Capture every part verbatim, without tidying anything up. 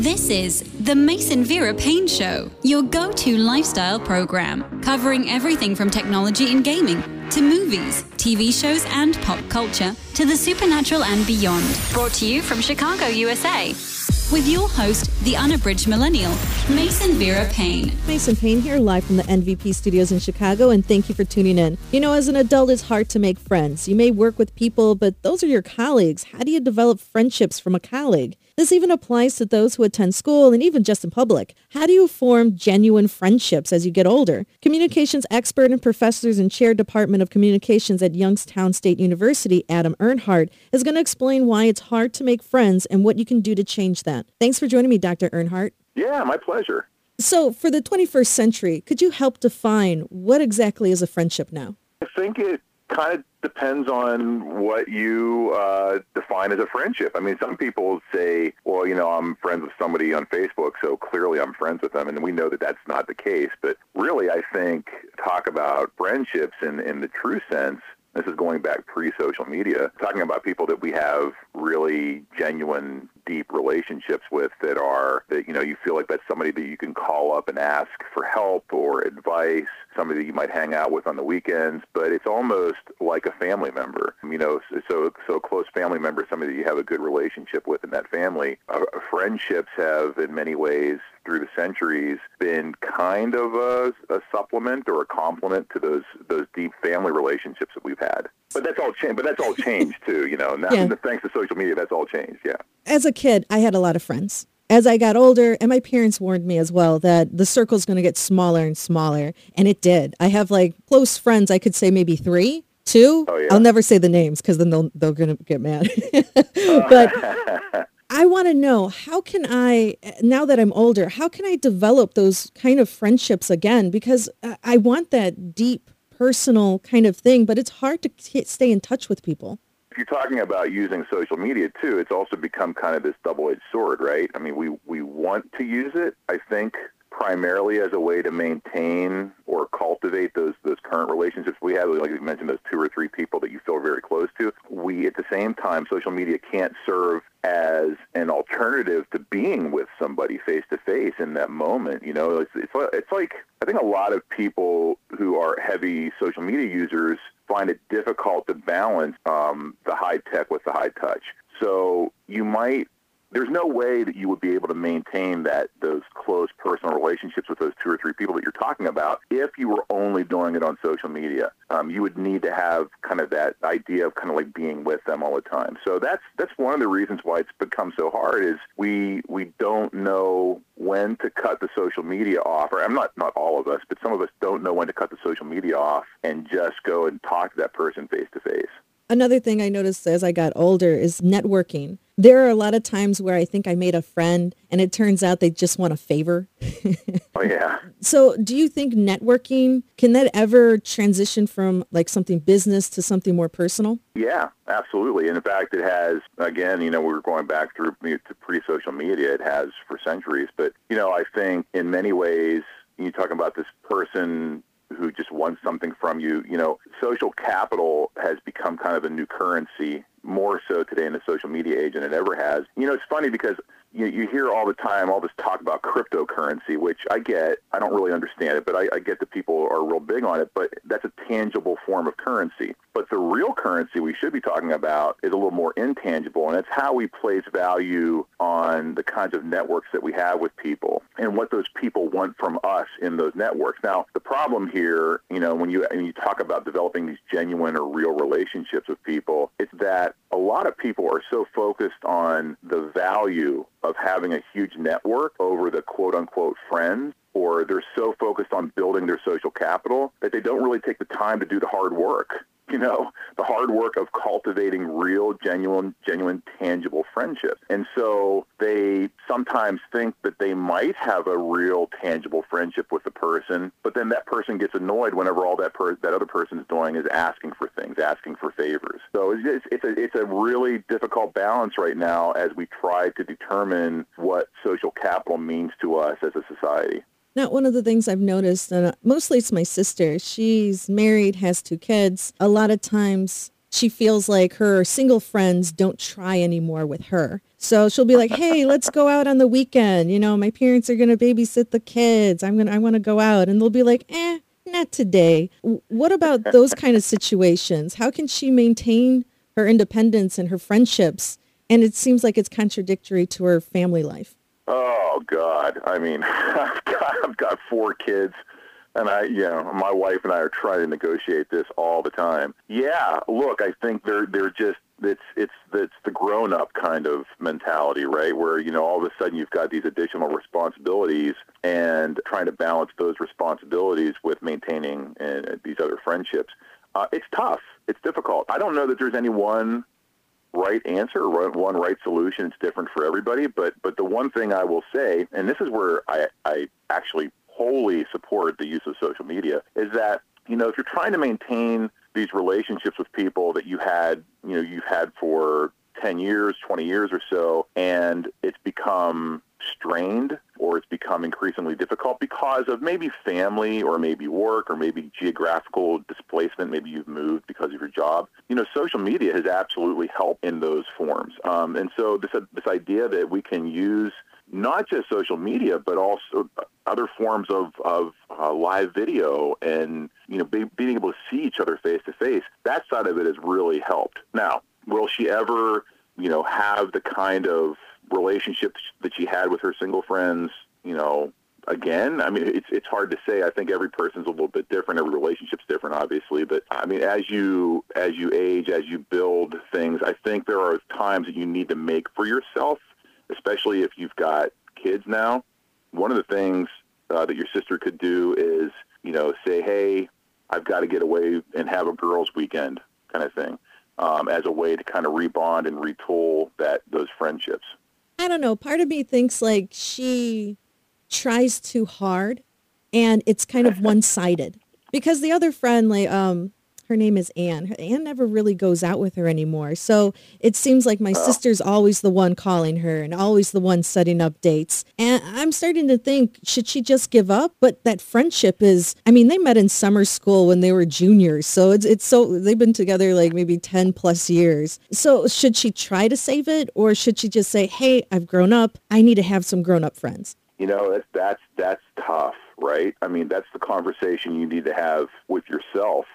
This is the Mason Vera Payne Show, your go-to lifestyle program, covering everything from technology and gaming to movies, T V shows, and pop culture to the supernatural and beyond. Brought to you from Chicago, U S A. With your host, the unabridged millennial, Mason Vera Payne. Mason Payne here, live from the N V P studios in Chicago, and thank you for tuning in. You know, as an adult, it's hard to make friends. You may work with people, but those are your colleagues. How do you develop friendships from a colleague? This even applies to those who attend school and even just in public. How do you form genuine friendships as you get older? Communications expert and professors in Chair Department of Communications at Youngstown State University, Adam Earnhardt, is going to explain why it's hard to make friends and what you can do to change that. Thanks for joining me, Doctor Earnhardt. Yeah, my pleasure. So for the twenty-first century, could you help define what exactly is a friendship now? I think it kind of depends on what you uh, define as a friendship. I mean, some people say, well, you know, I'm friends with somebody on Facebook, so clearly I'm friends with them, and we know that that's not the case. But really, I think talk about friendships in, in the true sense, this is going back pre-social media, talking about people that we have really genuine, deep relationships with that are, that, you know, you feel like that's somebody that you can call up and ask for help or advice, somebody that you might hang out with on the weekends, but it's almost like a family member, you know, so so a close family member, somebody that you have a good relationship with in that family. Uh, friendships have, in many ways, through the centuries, been kind of a, a supplement or a complement to those those deep family relationships that we've had. But that's all changed. But that's all changed too. You know, now, yeah. Thanks to social media, that's all changed. Yeah. As a kid, I had a lot of friends. As I got older, and my parents warned me as well that the circle's going to get smaller and smaller, and it did. I have like close friends. I could say maybe three, two. Oh, yeah. I'll never say the names because then they'll they're going to get mad. But I want to know, how can I, now that I'm older, how can I develop those kind of friendships again? Because I want that deep, personal kind of thing, but it's hard to stay in touch with people. If you're talking about using social media, too, it's also become kind of this double-edged sword, right? I mean, we, we want to use it, I think, primarily as a way to maintain or cultivate those those current relationships we have. Like you mentioned, those two or three people that you feel very close to. We, at the same time, social media can't serve as an alternative to being with somebody face-to-face in that moment. You know, it's, it's, it's like, I think a lot of people who are heavy social media users find it difficult to balance um, the high tech with the high touch. So you might, there's no way that you would be able to maintain that those close personal relationships with those two or three people that you're talking about if you were only doing it on social media. Um, you would need to have kind of that idea of kind of like being with them all the time. So that's that's one of the reasons why it's become so hard is we we don't know when to cut the social media off. Or I'm not not all of us, but some of us don't know when to cut the social media off and just go and talk to that person face to face. Another thing I noticed as I got older is networking. There are a lot of times where I think I made a friend and it turns out they just want a favor. Oh, yeah. So do you think networking, can that ever transition from like something business to something more personal? Yeah, absolutely. And in fact, it has, again, you know, we were going back through to pre-social media. It has for centuries. But, you know, I think in many ways, you talk about this person who just wants something from you, you know, social capital has become kind of a new currency, more so today in the social media age than it ever has. You know, it's funny because you, you hear all the time all this talk about cryptocurrency, which I get. I don't really understand it, but I, I get that people are real big on it, but that's a tangible form of currency. But the real currency we should be talking about is a little more intangible, and it's how we place value on the kinds of networks that we have with people and what those people want from us in those networks. Now, the problem here, you know, when you, when you talk about developing these genuine or real relationships with people, it's that a lot of people are so focused on the value of having a huge network over the quote-unquote friends, or they're so focused on building their social capital that they don't really take the time to do the hard work. You know, the hard work of cultivating real, genuine, genuine, tangible friendships. And so they sometimes think that they might have a real, tangible friendship with the person, but then that person gets annoyed whenever all that per- that other person is doing is asking for things, asking for favors. So it's, it's, a, it's a really difficult balance right now as we try to determine what social capital means to us as a society. Now, one of the things I've noticed, and mostly it's my sister, she's married, has two kids. A lot of times she feels like her single friends don't try anymore with her. So she'll be like, hey, let's go out on the weekend. You know, my parents are going to babysit the kids. I'm going to, I want to go out. And they'll be like, eh, not today. W- What about those kind of situations? How can she maintain her independence and her friendships? And it seems like it's contradictory to her family life. Oh, God. I mean, I've got, I've got four kids. And I, you know, my wife and I are trying to negotiate this all the time. Yeah, look, I think they're they're just it's it's it's the grown up kind of mentality, right? Where you know all of a sudden you've got these additional responsibilities and trying to balance those responsibilities with maintaining uh, these other friendships. Uh, it's tough. It's difficult. I don't know that there's any one right answer or one right solution. It's different for everybody. But but the one thing I will say, and this is where I I actually wholly support the use of social media, is that, you know, if you're trying to maintain these relationships with people that you had, you know, you've had for ten years, twenty years or so, and it's become strained or it's become increasingly difficult because of maybe family or maybe work or maybe geographical displacement, maybe you've moved because of your job, you know, social media has absolutely helped in those forms. Um, and so this, this idea that we can use not just social media, but also other forms of, of uh, live video and, you know, be, being able to see each other face to face, that side of it has really helped. Now, will she ever, you know, have the kind of relationship that she had with her single friends, you know, again? I mean, it's it's hard to say. I think every person's a little bit different. Every relationship's different, obviously. But I mean, as you as you age, as you build things, I think there are times that you need to make for yourself, especially if you've got kids now. One of the things uh, that your sister could do is, you know, say, hey, I've got to get away and have a girls' weekend kind of thing, um, as a way to kind of rebond and retool that those friendships. I don't know. Part of me thinks like she tries too hard and it's kind of one-sided because the other friend, like, um, her name is Anne. Anne never really goes out with her anymore. So it seems like my Oh. sister's always the one calling her and always the one setting up dates. And I'm starting to think, should she just give up? But that friendship is, I mean, they met in summer school when they were juniors. So it's, it's so, they've been together like maybe ten plus years. So should she try to save it or should she just say, hey, I've grown up. I need to have some grown up friends? You know, that's, that's, that's tough, right? I mean, that's the conversation you need to have with yourself.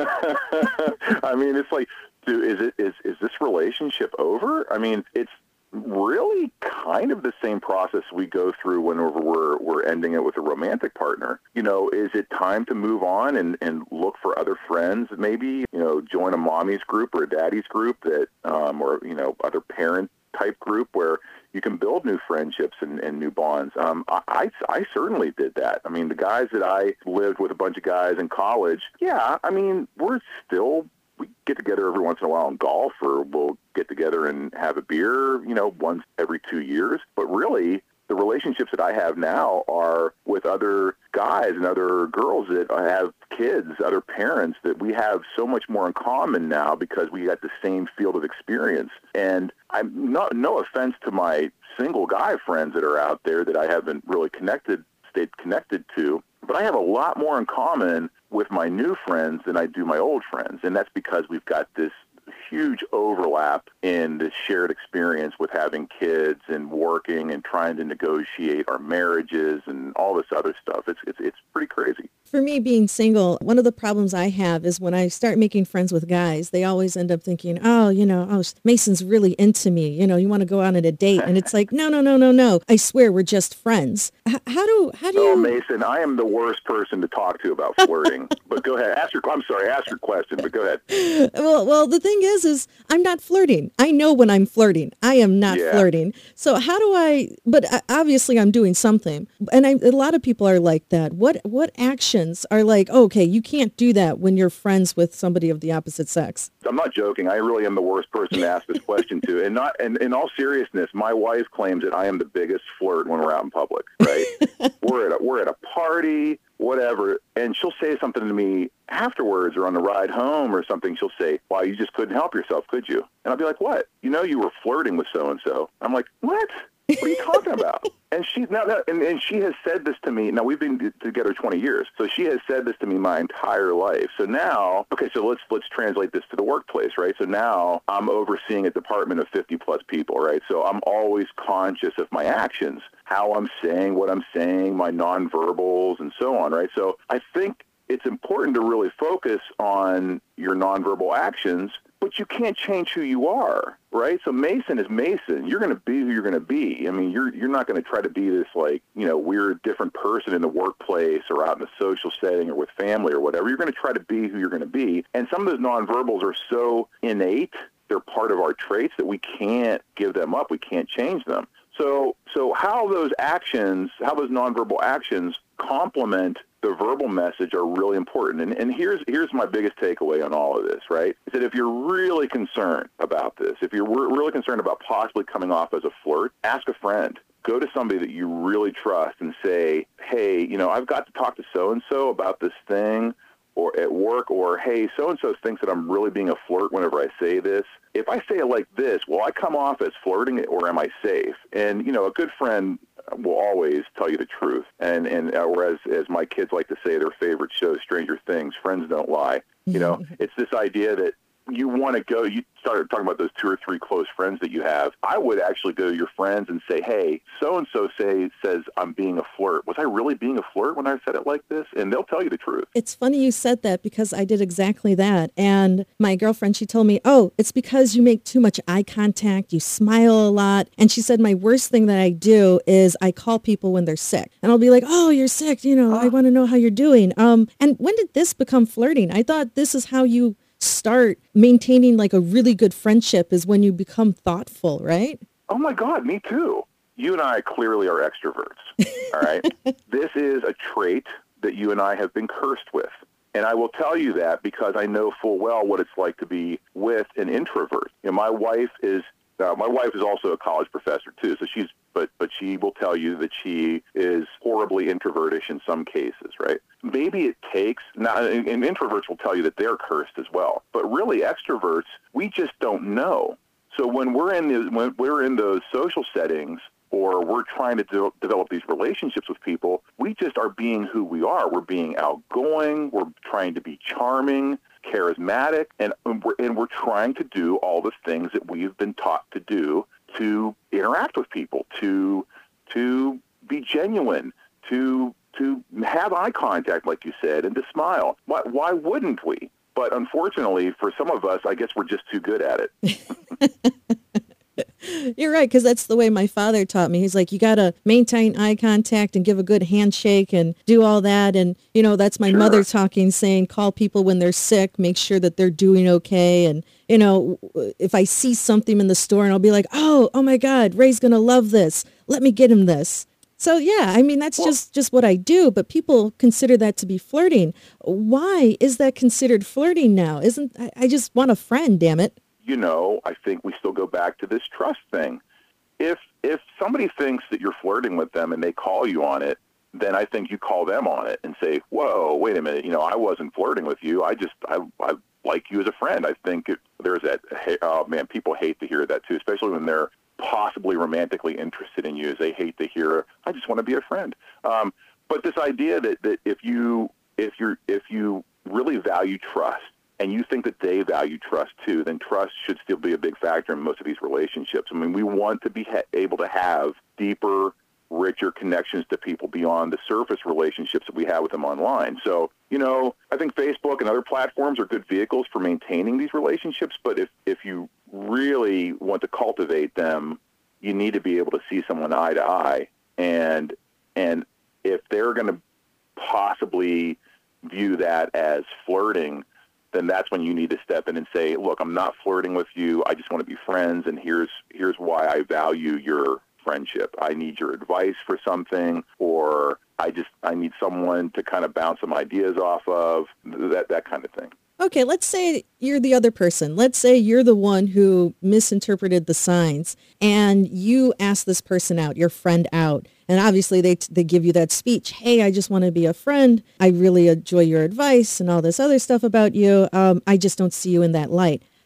I mean, it's like, dude, is it, is, is this relationship over? I mean, it's really kind of the same process we go through whenever we're, we're ending it with a romantic partner. You know, is it time to move on and, and look for other friends? Maybe, you know, join a mommy's group or a daddy's group that, um, or, you know, other parent type group where you can build new friendships and, and new bonds. Um, I, I certainly did that. I mean, the guys that I lived with, a bunch of guys in college, yeah, I mean, we're still, we get together every once in a while and golf, or we'll get together and have a beer, you know, once every two years. But really, the relationships that I have now are with other guys and other girls that have kids, other parents, that we have so much more in common now because we got the same field of experience. And I'm not, no offense to my single guy friends that are out there that I haven't really connected, stayed connected to, but I have a lot more in common with my new friends than I do my old friends. And that's because we've got this huge overlap in this shared experience with having kids and working and trying to negotiate our marriages and all this other stuff. It's it's it's pretty crazy. For me, being single, one of the problems I have is when I start making friends with guys, they always end up thinking, oh, you know, oh, Mason's really into me. You know, you want to go out on a date. And it's like, no, no, no, no, no. I swear we're just friends. H- how do how do Oh, you... Mason, I am the worst person to talk to about flirting. But go ahead. Ask your, I'm sorry, ask your question, but go ahead. Well, well, the thing is, is I'm not flirting. I know when I'm flirting. I am not Yeah. flirting. So how do I, but uh, obviously I'm doing something. And I, a lot of people are like that. What, what actions are like, oh, okay, you can't do that when you're friends with somebody of the opposite sex? I'm not joking. I really am the worst person to ask this question to. And not, and in all seriousness, my wife claims that I am the biggest flirt when we're out in public, right? we're at a, we're at a party, whatever, and she'll say something to me afterwards or on the ride home or something. She'll say, wow, you just couldn't help yourself, could you? And I'll be like, what? You know, you were flirting with so-and-so. I'm like, what? What are you talking about? And she now, now and, and she has said this to me. Now we've been together twenty years, so she has said this to me my entire life. So now, okay, so let's let's translate this to the workplace, right? So now I'm overseeing a department of fifty plus people, right? So I'm always conscious of my actions, how I'm saying what I'm saying, my nonverbals, and so on, right? So I think it's important to really focus on your nonverbal actions, but you can't change who you are, right? So Mason is Mason. You're going to be who you're going to be. I mean, you're you're not going to try to be this, like, you know, weird, different person in the workplace or out in a social setting or with family or whatever. You're going to try to be who you're going to be. And some of those nonverbals are so innate, they're part of our traits, that we can't give them up. We can't change them. So so how those actions, how those nonverbal actions complement the verbal message are really important. And, and here's here's my biggest takeaway on all of this, right? Is that if you're really concerned about this, if you're re- really concerned about possibly coming off as a flirt, ask a friend. Go to somebody that you really trust and say, hey, you know, I've got to talk to so-and-so about this thing, or at work, or, hey, so-and-so thinks that I'm really being a flirt whenever I say this. If I say it like this, will I come off as flirting, or am I safe? And, you know, a good friend will always tell you the truth. And, and uh, or as, as my kids like to say, their favorite show, Stranger Things, friends don't lie. You know, it's this idea that you want to go, you started talking about those two or three close friends that you have. I would actually go to your friends and say, hey, so-and-so say, says I'm being a flirt. Was I really being a flirt when I said it like this? And they'll tell you the truth. It's funny you said that, because I did exactly that. And my girlfriend, she told me, oh, it's because you make too much eye contact. You smile a lot. And she said, my worst thing that I do is I call people when they're sick. And I'll be like, oh, you're sick. You know, oh. I want to know how you're doing. Um, and when did this become flirting? I thought this is how you start maintaining like a really good friendship, is when you become thoughtful, right? Oh my God, me too. You and I clearly are extroverts, all right? This is a trait that you and I have been cursed with. And I will tell you that because I know full well what it's like to be with an introvert. You know, my wife is uh, my wife is also a college professor too, so she's but but she will tell you that she is horribly introvertish in some cases, right? Maybe it takes, now, and introverts will tell you that they're cursed as well, but really extroverts, we just don't know. So when we're in the, when we're in those social settings, or we're trying to de- develop these relationships with people, we just are being who we are. We're being outgoing. We're trying to be charming, charismatic, and, and, we're, and we're trying to do all the things that we've been taught to do to interact with people, to to be genuine, to to have eye contact, like you said, and to smile. Why, why wouldn't we? But unfortunately, for some of us, I guess we're just too good at it. You're right, because that's the way my father taught me. He's like, you got to maintain eye contact and give a good handshake and do all that. And, you know, that's my sure. mother talking, saying, call people when they're sick, make sure that they're doing okay. And, you know, if I see something in the store and I'll be like, oh, oh my God, Ray's going to love this. Let me get him this. So, yeah, I mean, that's well, just, just what I do. But people consider that to be flirting. Why is that considered flirting now? Isn't I, I just want a friend, damn it. You know, I think we still go back to this trust thing. If if somebody thinks that you're flirting with them and they call you on it, then I think you call them on it and say, whoa, wait a minute, you know, I wasn't flirting with you. I just, I, I like you as a friend. I think it, there's that, oh man, people hate to hear that too, especially when they're possibly romantically interested in you. They hate to hear, I just want to be a friend. Um, but this idea that, that if you, if you're, if you really value trust, and you think that they value trust too, then trust should still be a big factor in most of these relationships. I mean, we want to be ha- able to have deeper, richer connections to people beyond the surface relationships that we have with them online. So, you know, I think Facebook and other platforms are good vehicles for maintaining these relationships, but if, if you really want to cultivate them, you need to be able to see someone eye to eye. And, and if they're going to possibly view that as flirting, then that's when you need to step in and say, look, I'm not flirting with you. I just want to be friends, and here's here's why I value your friendship. I need your advice for something, or I just I need someone to kind of bounce some ideas off of, that that kind of thing. Okay, let's say you're the other person. Let's say you're the one who misinterpreted the signs, and you ask this person out, your friend out. And obviously they they give you that speech, hey, I just want to be a friend. I really enjoy your advice and all this other stuff about you. Um, I just don't see you in that light.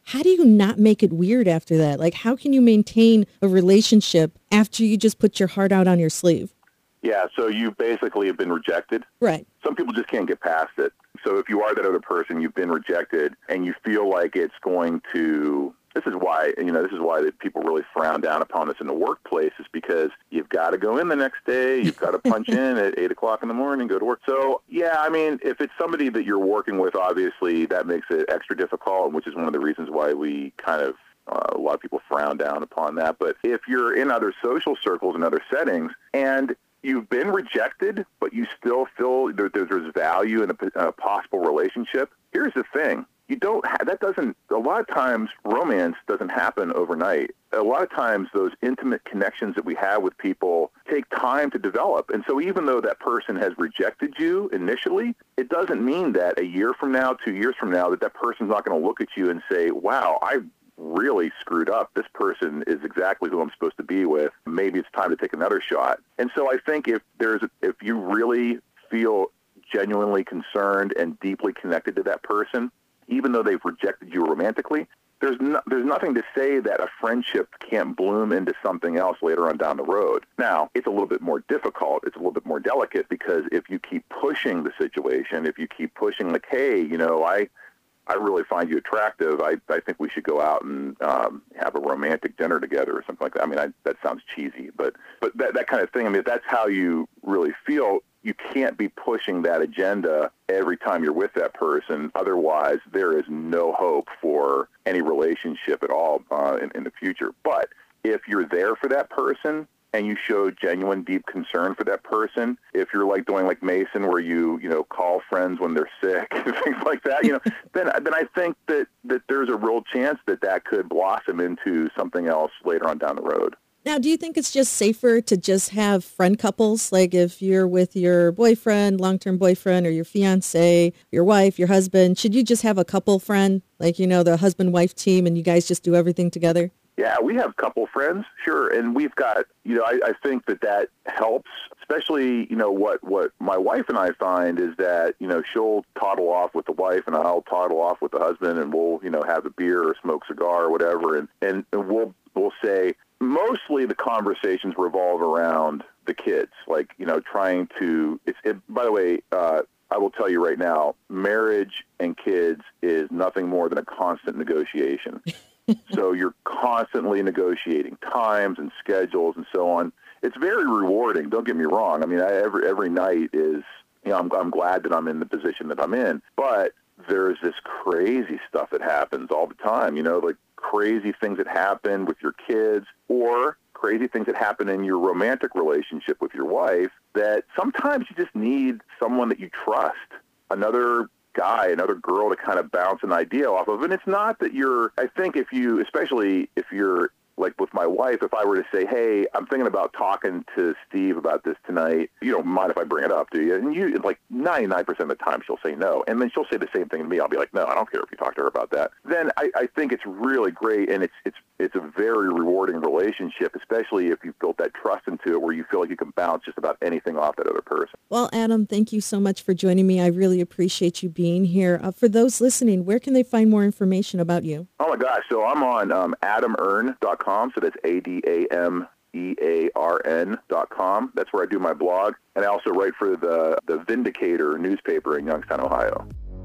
how do you not make it weird after that? Like, how can you maintain a relationship after you just put your heart out on your sleeve? Yeah, so you basically have been rejected. Right. Some people just can't get past it. So if you are that other person, you've been rejected, and you feel like it's going to... This is why, you know, this is why that people really frown down upon this in the workplace, is because you've got to go in the next day, you've got to punch in at eight o'clock in the morning, go to work. So, yeah, I mean, if it's somebody that you're working with, obviously that makes it extra difficult, which is one of the reasons why we kind of, uh, a lot of people frown down upon that. But if you're in other social circles and other settings, and you've been rejected, but you still feel there, there's value in a, a possible relationship, here's the thing. You don't have, that doesn't, a lot of times romance doesn't happen overnight. A lot of times those intimate connections that we have with people take time to develop. And so even though that person has rejected you initially, it doesn't mean that a year from now, two years from now, that that person's not going to look at you and say, wow, I really screwed up. This person is exactly who I'm supposed to be with. Maybe it's time to take another shot. And so I think if there's, if you really feel genuinely concerned and deeply connected to that person, even though they've rejected you romantically, there's no, there's nothing to say that a friendship can't bloom into something else later on down the road. Now, it's a little bit more difficult. It's a little bit more delicate, because if you keep pushing the situation, if you keep pushing like, hey, you know, I I really find you attractive, I, I think we should go out and um, have a romantic dinner together or something like that. I mean, I, that sounds cheesy, but, but that, that kind of thing, I mean, if that's how you really feel, you can't be pushing that agenda every time you're with that person. Otherwise, there is no hope for any relationship at all uh, in, in the future. But if you're there for that person and you show genuine, deep concern for that person, if you're like doing like Mason, where you, you know, call friends when they're sick and things like that, you know, then then I think that, that there's a real chance that that could blossom into something else later on down the road. Now, do you think it's just safer to just have friend couples? Like if you're with your boyfriend, long-term boyfriend, or your fiance, your wife, your husband, should you just have a couple friend, like, you know, the husband-wife team, and you guys just do everything together? Yeah, we have couple friends, sure. And we've got, you know, I, I think that that helps, especially, you know, what, what my wife and I find is that, you know, she'll toddle off with the wife and I'll toddle off with the husband, and we'll, you know, have a beer or smoke cigar or whatever. And, and, and we'll, we'll say, mostly the conversations revolve around the kids, like, you know, trying to, it's, it, by the way, uh, I will tell you right now, marriage and kids is nothing more than a constant negotiation. So you're constantly negotiating times and schedules and so on. It's very rewarding. Don't get me wrong. I mean, I, every every night is, you know, I'm, I'm glad that I'm in the position that I'm in. But there's this crazy stuff that happens all the time. You know, like crazy things that happen with your kids, or crazy things that happen in your romantic relationship with your wife, that sometimes you just need someone that you trust, another guy, another girl to kind of bounce an idea off of. And it's not that you're, I think if you, especially if you're like with my wife, if I were to say, hey, I'm thinking about talking to Steve about this tonight, you don't mind if I bring it up, do you? And you, like ninety-nine percent of the time she'll say no. And then she'll say the same thing to me. I'll be like, no, I don't care if you talk to her about that. Then I, I think it's really great, and it's it's it's a very rewarding relationship, especially if you've built that trust into it where you feel like you can bounce just about anything off that other person. Well, Adam, thank you so much for joining me. I really appreciate you being here. Uh, for those listening, where can they find more information about you? Oh, my gosh. So I'm on um, adam earn dot com. So that's A D A M E A R N dot com. That's where I do my blog. And I also write for the, the Vindicator newspaper in Youngstown, Ohio.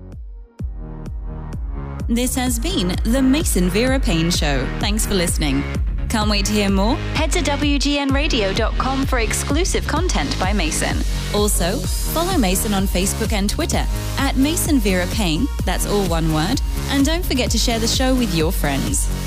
This has been the Mason Vera Payne Show. Thanks for listening. Can't wait to hear more? Head to W G N radio dot com for exclusive content by Mason. Also, follow Mason on Facebook and Twitter at Mason Vera Payne, that's all one word, and don't forget to share the show with your friends.